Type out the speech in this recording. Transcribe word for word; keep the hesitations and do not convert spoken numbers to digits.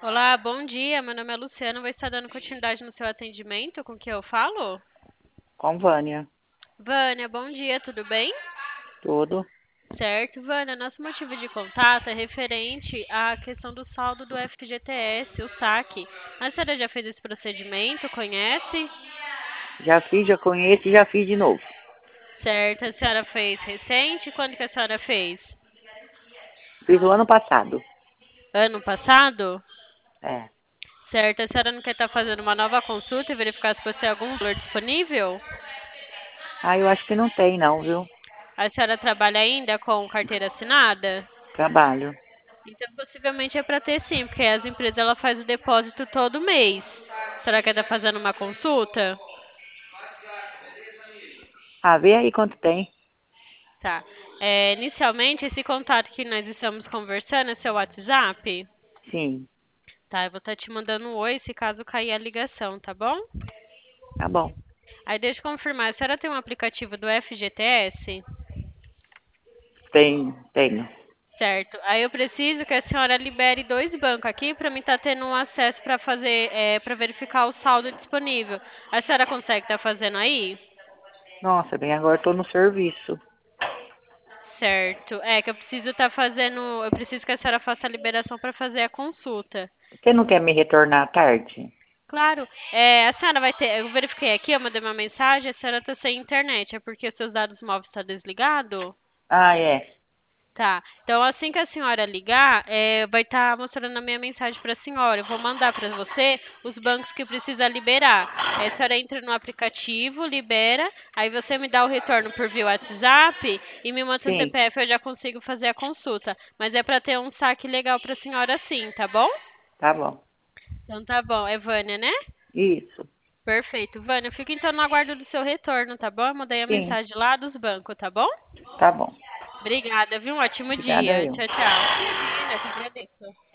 Olá, bom dia. Meu nome é Luciana. Vou estar dando continuidade no seu atendimento. Com quem eu falo? Com Vânia. Vânia, bom dia, tudo bem? Tudo. Certo, Vânia. Nosso motivo de contato é referente à questão do saldo do F G T S, o saque. A senhora já fez esse procedimento? Conhece? Já fiz, já conheço e já fiz de novo. Certo, a senhora fez recente? Quando que a senhora fez? Fiz o ano passado. Ano passado? É. Certo, a senhora não quer estar fazendo uma nova consulta e verificar se você tem algum valor disponível? Ah, eu acho que não tem não, viu? A senhora trabalha ainda com carteira assinada? Trabalho. Então, possivelmente é para ter sim, porque as empresas ela faz o depósito todo mês. Será que ela está fazendo uma consulta? Ah, vê aí quanto tem. Tá. É, inicialmente, esse contato que nós estamos conversando é seu WhatsApp? Sim. Tá, eu vou estar te mandando um oi se caso cair a ligação, tá bom? Tá bom. Aí deixa eu confirmar, a senhora tem um aplicativo do F G T S? Tem, tenho. Certo. Aí eu preciso que a senhora libere dois bancos aqui para mim estar tendo um acesso para fazer, é, para verificar o saldo disponível. A senhora consegue estar fazendo aí? Nossa, bem, agora eu tô no serviço. Certo. É que eu preciso estar fazendo. Eu preciso que a senhora faça a liberação para fazer a consulta. Você não quer me retornar à tarde? Claro. É, a senhora vai ter. Eu verifiquei aqui, eu mandei uma mensagem, a senhora está sem internet. É porque seus dados móveis estão desligados? Ah, é. Tá. Então, assim que a senhora ligar, é, vai estar mostrando a minha mensagem para a senhora. Eu vou mandar para você os bancos que precisa liberar. Aí a senhora entra no aplicativo, libera, aí você me dá o retorno por via WhatsApp e me manda seu Sim. C P F, eu já consigo fazer a consulta. Mas é para ter um saque legal para a senhora sim, tá bom? Tá bom. Então tá bom. É Vânia, né? Isso. Perfeito. Vânia, eu fico então no aguardo do seu retorno, tá bom? Eu mandei a Sim. mensagem lá dos bancos, tá bom? Tá bom. Obrigada, viu? Um ótimo Obrigada dia. eu. Tchau, tchau. Imagina, eu que agradeço.